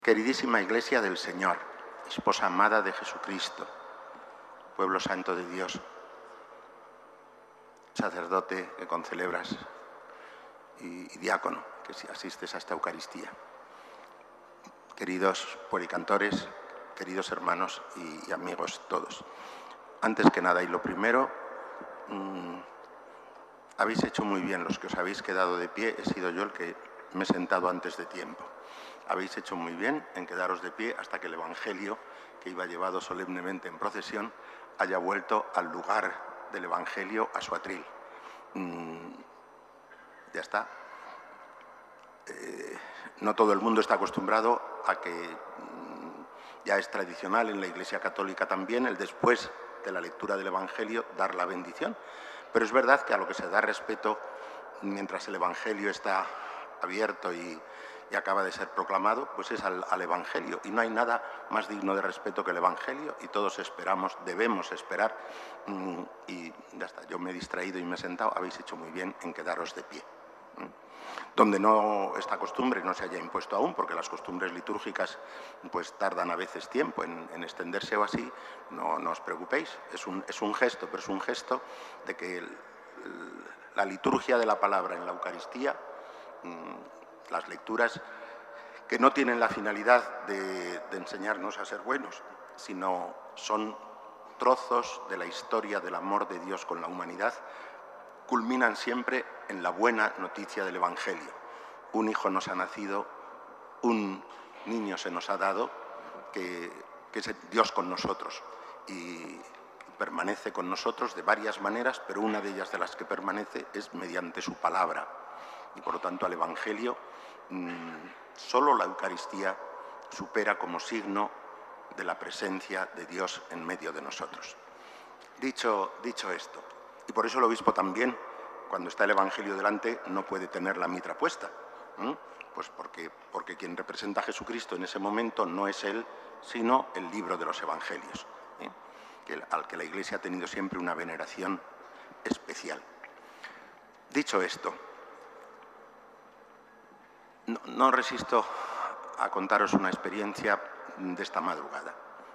Queridísima Iglesia del Señor, esposa amada de Jesucristo, pueblo santo de Dios, sacerdote que concelebras y diácono que asistes a esta Eucaristía, queridos puericantores, queridos hermanos y amigos todos. Antes que nada y lo primero, habéis hecho muy bien los que os habéis quedado de pie. He sido yo el que me he sentado antes de tiempo. Habéis hecho muy bien en quedaros de pie hasta que el Evangelio, que iba llevado solemnemente en procesión, haya vuelto al lugar del Evangelio, a su atril. Ya está. No todo el mundo está acostumbrado a que ya es tradicional en la Iglesia Católica también el después de la lectura del Evangelio dar la bendición, pero es verdad que a lo que se da respeto mientras el Evangelio está abierto y acaba de ser proclamado, pues es al Evangelio. Y no hay nada más digno de respeto que el Evangelio y todos esperamos, debemos esperar. Y ya está, yo me he distraído y me he sentado, habéis hecho muy bien en quedaros de pie. Donde no esta costumbre no se haya impuesto aún, porque las costumbres litúrgicas pues tardan a veces tiempo en extenderse o así, no os preocupéis, es un gesto, pero es un gesto de que la liturgia de la palabra en la Eucaristía, las lecturas que no tienen la finalidad de enseñarnos a ser buenos, sino son trozos de la historia del amor de Dios con la humanidad, culminan siempre en la buena noticia del Evangelio. Un hijo nos ha nacido, un niño se nos ha dado, que es Dios con nosotros y permanece con nosotros de varias maneras, pero una de ellas de las que permanece es mediante su palabra. Y por lo tanto al Evangelio solo la Eucaristía supera como signo de la presencia de Dios en medio de nosotros. Dicho esto, y por eso el obispo también, cuando está el Evangelio delante, no puede tener la mitra puesta. Pues porque quien representa a Jesucristo en ese momento no es él, sino el libro de los Evangelios, al que la Iglesia ha tenido siempre una veneración especial. Dicho esto, no resisto a contaros una experiencia de esta madrugada.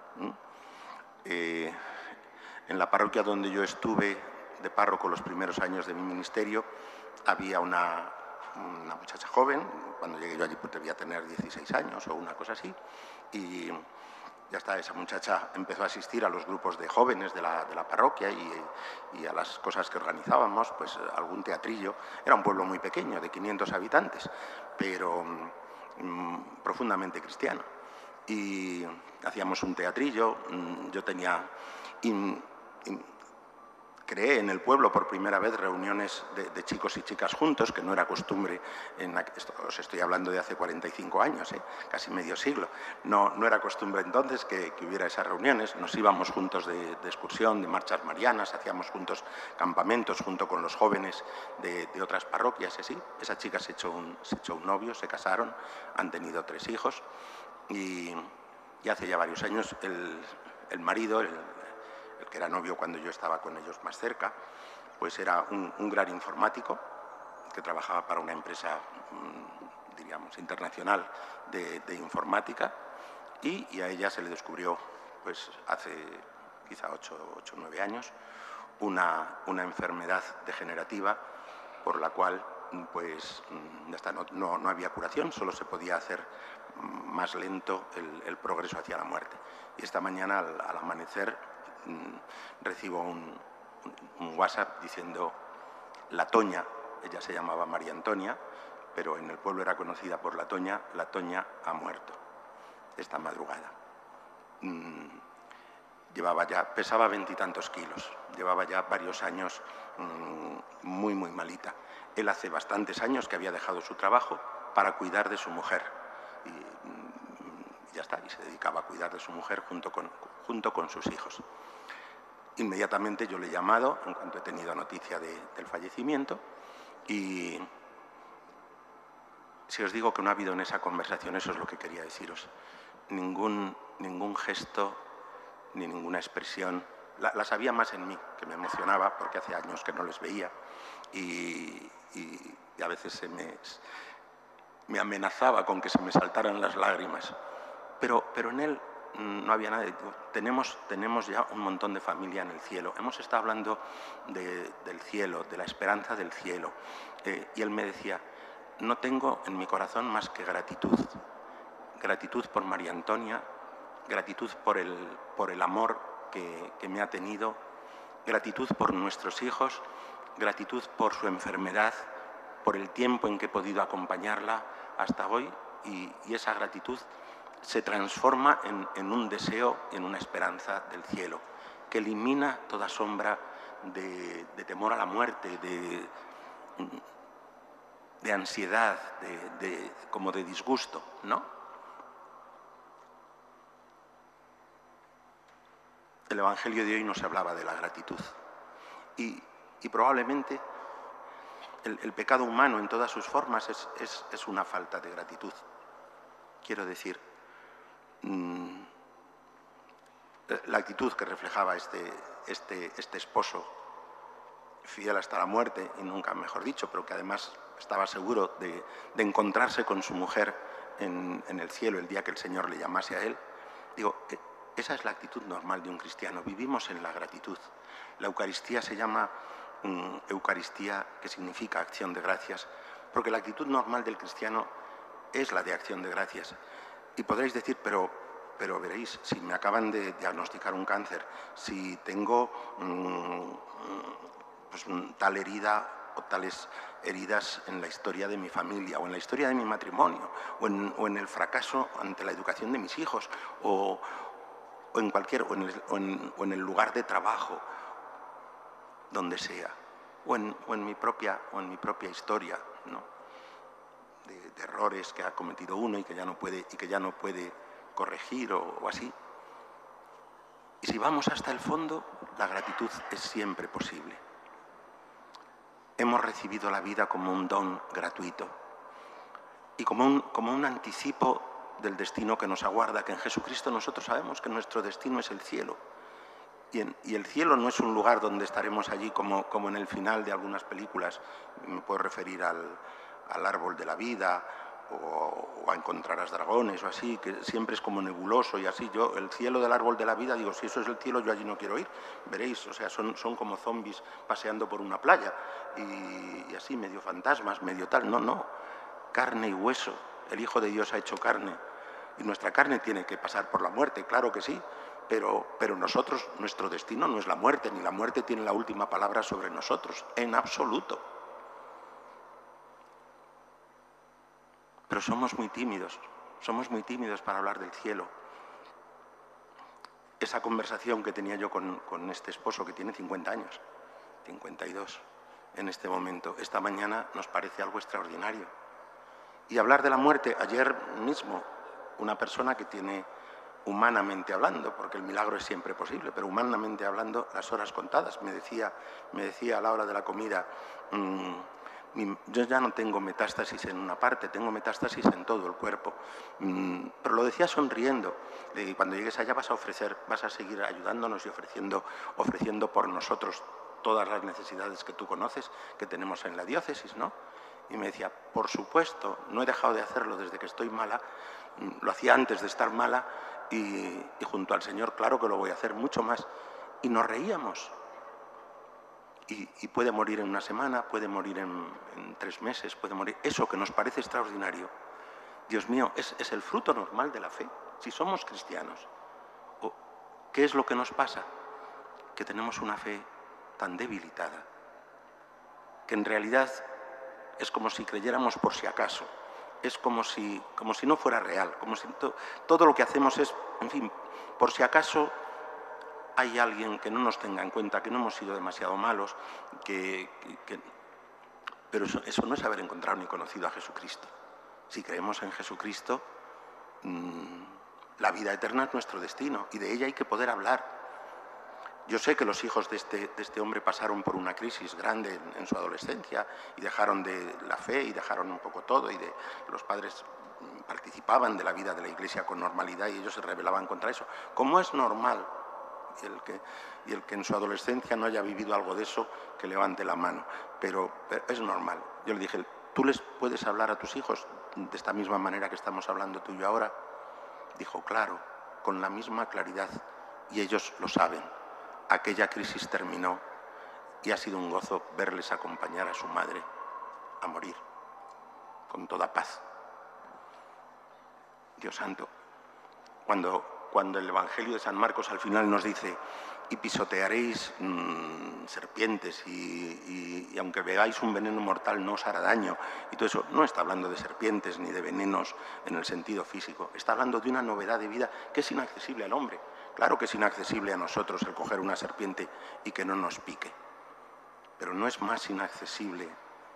En la parroquia donde yo estuve de párroco los primeros años de mi ministerio, había una muchacha joven. Cuando llegué yo allí pues debía tener 16 años o una cosa así, y ya está, esa muchacha empezó a asistir a los grupos de jóvenes de la parroquia y a las cosas que organizábamos, pues algún teatrillo. Era un pueblo muy pequeño, de 500 habitantes, pero profundamente cristiano. Y hacíamos un teatrillo. Yo creé en el pueblo por primera vez reuniones de chicos y chicas juntos, que no era costumbre, os estoy hablando de hace 45 años, casi medio siglo. No era costumbre entonces que hubiera esas reuniones. Nos íbamos juntos de excursión, de marchas marianas, hacíamos juntos campamentos junto con los jóvenes de otras parroquias y así. Esa chica se echó un novio, se casaron, han tenido 3 hijos y hace ya varios años el marido, el que era novio cuando yo estaba con ellos más cerca, pues era un gran informático que trabajaba para una empresa, diríamos, internacional de informática, y a ella se le descubrió, pues hace quizá 8 o 9 años, una enfermedad degenerativa por la cual pues ya está, no había curación, solo se podía hacer más lento el progreso hacia la muerte. Y esta mañana al amanecer recibo un WhatsApp diciendo: la Toña, ella se llamaba María Antonia, pero en el pueblo era conocida por la Toña ha muerto esta madrugada. Pesaba 20 y tantos kilos, llevaba ya varios años muy malita. Él hace bastantes años que había dejado su trabajo para cuidar de su mujer y ya está, y se dedicaba a cuidar de su mujer junto con sus hijos. Inmediatamente yo le he llamado en cuanto he tenido noticia del fallecimiento, y si os digo que no ha habido en esa conversación, eso es lo que quería deciros. Ningún gesto ni ninguna expresión. Las había más en mí, que me emocionaba porque hace años que no les veía y a veces me amenazaba con que se me saltaran las lágrimas. pero en él no había nada. Tenemos ya un montón de familia en el cielo. Hemos estado hablando del cielo, de la esperanza del cielo. Y él me decía, no tengo en mi corazón más que gratitud. Gratitud por María Antonia, gratitud por el amor que me ha tenido, gratitud por nuestros hijos, gratitud por su enfermedad, por el tiempo en que he podido acompañarla hasta hoy, y esa gratitud se transforma en un deseo, en una esperanza del cielo, que elimina toda sombra de temor a la muerte, de ansiedad, como de disgusto, ¿no? El Evangelio de hoy nos hablaba de la gratitud. Y probablemente el pecado humano en todas sus formas es una falta de gratitud. Quiero decir, la actitud que reflejaba este esposo, fiel hasta la muerte, y nunca mejor dicho, pero que además estaba seguro de encontrarse con su mujer en el cielo el día que el Señor le llamase a él. Digo, esa es la actitud normal de un cristiano. Vivimos en la gratitud. La Eucaristía se llama Eucaristía, que significa acción de gracias, porque la actitud normal del cristiano es la de acción de gracias. Y podréis decir, pero veréis, si me acaban de diagnosticar un cáncer, si tengo tal herida o tales heridas en la historia de mi familia, o en la historia de mi matrimonio, o en el fracaso ante la educación de mis hijos, o en el lugar de trabajo, donde sea, o en mi propia historia, ¿no? de errores que ha cometido uno y que ya no puede corregir o así. Y si vamos hasta el fondo, la gratitud es siempre posible. Hemos recibido la vida como un don gratuito y como un anticipo del destino que nos aguarda, que en Jesucristo nosotros sabemos que nuestro destino es el cielo. Y el cielo no es un lugar donde estaremos allí como en el final de algunas películas. Me puedo referir al árbol de la vida o a Encontrarás dragones o así, que siempre es como nebuloso y así. Yo, el cielo del árbol de la vida, digo, si eso es el cielo, yo allí no quiero ir. Veréis, o sea, son como zombies paseando por una playa y así, medio fantasmas, medio tal. No, carne y hueso. El Hijo de Dios ha hecho carne y nuestra carne tiene que pasar por la muerte, claro que sí. Pero nosotros, nuestro destino no es la muerte, ni la muerte tiene la última palabra sobre nosotros, en absoluto. Pero somos muy tímidos para hablar del cielo. Esa conversación que tenía yo con este esposo que tiene 50 años, 52 en este momento, esta mañana nos parece algo extraordinario. Y hablar de la muerte, ayer mismo, una persona que tiene, humanamente hablando, porque el milagro es siempre posible, pero humanamente hablando, las horas contadas. Me decía a la hora de la comida, yo ya no tengo metástasis en una parte, tengo metástasis en todo el cuerpo. Pero lo decía sonriendo. Y cuando llegues allá vas a seguir ayudándonos y ofreciendo por nosotros todas las necesidades que tú conoces, que tenemos en la diócesis, ¿no? Y me decía, por supuesto, no he dejado de hacerlo desde que estoy mala, lo hacía antes de estar mala, y junto al Señor, claro que lo voy a hacer mucho más. Y nos reíamos. Y puede morir en una semana, puede morir en 3 meses, puede morir. Eso que nos parece extraordinario, Dios mío, es el fruto normal de la fe, si somos cristianos. ¿Qué es lo que nos pasa? Que tenemos una fe tan debilitada, que en realidad es como si creyéramos por si acaso. Es como si no fuera real, como si todo lo que hacemos es, en fin, por si acaso hay alguien que no nos tenga en cuenta, que no hemos sido demasiado malos, pero eso no es haber encontrado ni conocido a Jesucristo. Si creemos en Jesucristo, la vida eterna es nuestro destino y de ella hay que poder hablar. Yo sé que los hijos de este hombre pasaron por una crisis grande en su adolescencia y dejaron de la fe y dejaron un poco todo, y los padres participaban de la vida de la Iglesia con normalidad y ellos se rebelaban contra eso. Como es normal, y el que en su adolescencia no haya vivido algo de eso, que levante la mano, pero es normal. Yo le dije, ¿tú les puedes hablar a tus hijos de esta misma manera que estamos hablando tú y yo ahora? dijo claro, con la misma claridad, y ellos lo saben. Aquella crisis terminó y ha sido un gozo verles acompañar a su madre a morir con toda paz. Dios santo, cuando el Evangelio de San Marcos al final nos dice y pisotearéis serpientes y aunque veáis un veneno mortal no os hará daño y todo eso, no está hablando de serpientes ni de venenos en el sentido físico, está hablando de una novedad de vida que es inaccesible al hombre. Claro que es inaccesible a nosotros el coger una serpiente y que no nos pique, pero no es más inaccesible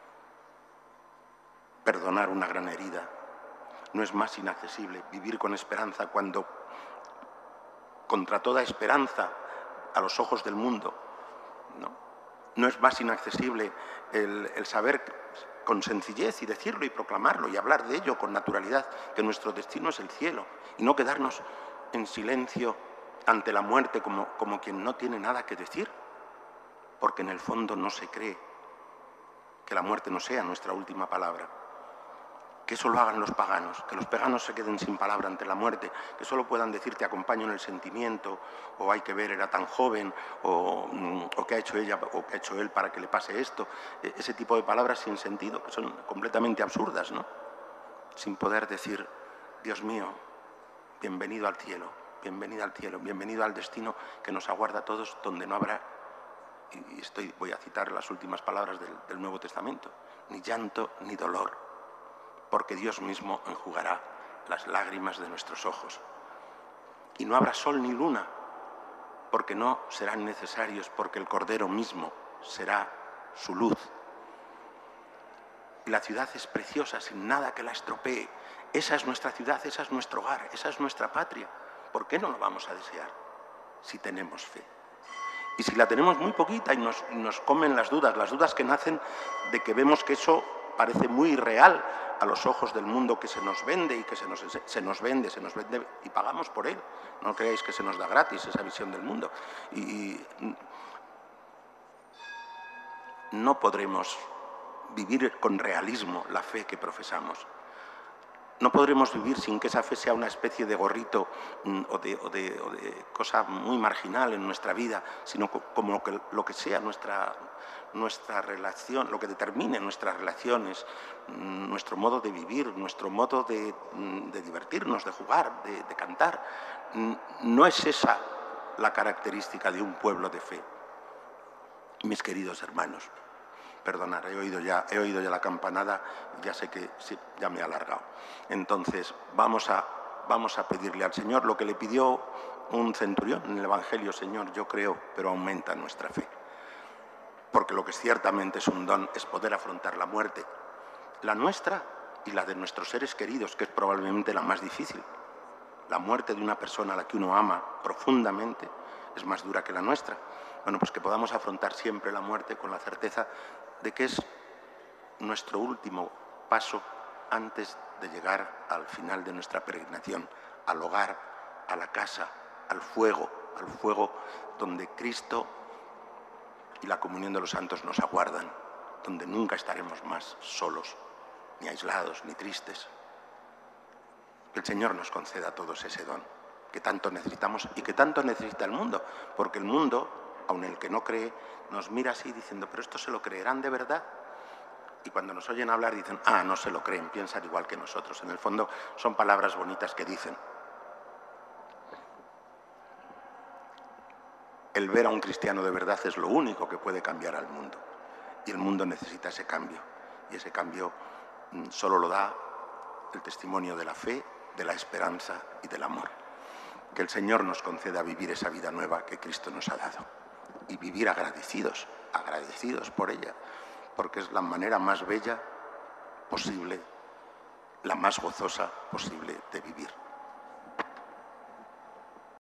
perdonar una gran herida, no es más inaccesible vivir con esperanza cuando, contra toda esperanza, a los ojos del mundo, no es más inaccesible el saber con sencillez y decirlo y proclamarlo y hablar de ello con naturalidad, que nuestro destino es el cielo y no quedarnos en silencio ante la muerte como quien no tiene nada que decir, porque en el fondo no se cree que la muerte no sea nuestra última palabra. Que eso lo hagan los paganos, que los paganos se queden sin palabra ante la muerte, que solo puedan decir te acompaño en el sentimiento, o hay que ver, era tan joven, o qué ha hecho ella, o qué ha hecho él para que le pase esto. Ese tipo de palabras sin sentido, que son completamente absurdas, ¿no? Sin poder decir, Dios mío, bienvenido al cielo, bienvenido al destino que nos aguarda a todos, donde no habrá, y voy a citar las últimas palabras del Nuevo Testamento, ni llanto ni dolor, porque Dios mismo enjugará las lágrimas de nuestros ojos. Y no habrá sol ni luna, porque no serán necesarios, porque el Cordero mismo será su luz. Y la ciudad es preciosa, sin nada que la estropee. Esa es nuestra ciudad, esa es nuestro hogar, esa es nuestra patria. ¿Por qué no lo vamos a desear si tenemos fe? Y si la tenemos muy poquita y nos comen las dudas que nacen de que vemos que eso parece muy real a los ojos del mundo, que se nos vende y que se nos vende y pagamos por él. No creáis que se nos da gratis esa visión del mundo. Y no podremos vivir con realismo la fe que profesamos. No podremos vivir sin que esa fe sea una especie de gorrito o de cosa muy marginal en nuestra vida, sino como lo que sea nuestra relación, lo que determine nuestras relaciones, nuestro modo de vivir, nuestro modo de divertirnos, de jugar, de cantar. No es esa la característica de un pueblo de fe. Mis queridos hermanos, perdonad, he oído ya la campanada, ya sé que sí, ya me he alargado. Entonces, vamos a pedirle al Señor lo que le pidió un centurión en el Evangelio: Señor, yo creo, pero aumenta nuestra fe. Porque lo que ciertamente es un don es poder afrontar la muerte, la nuestra y la de nuestros seres queridos, que es probablemente la más difícil. La muerte de una persona a la que uno ama profundamente es más dura que la nuestra. Bueno, pues que podamos afrontar siempre la muerte con la certeza de que es nuestro último paso antes de llegar al final de nuestra peregrinación, al hogar, a la casa, al fuego donde Cristo y la comunión de los santos nos aguardan, donde nunca estaremos más solos, ni aislados, ni tristes. Que el Señor nos conceda a todos ese don que tanto necesitamos y que tanto necesita el mundo, porque el mundo, aun el que no cree, nos mira así diciendo, ¿pero esto se lo creerán de verdad? Y cuando nos oyen hablar dicen, no se lo creen, piensan igual que nosotros. En el fondo son palabras bonitas que dicen. El ver a un cristiano de verdad es lo único que puede cambiar al mundo. Y el mundo necesita ese cambio. Y ese cambio solo lo da el testimonio de la fe, de la esperanza y del amor. Que el Señor nos conceda vivir esa vida nueva que Cristo nos ha dado. Y vivir agradecidos por ella. Porque es la manera más bella posible, la más gozosa posible de vivir.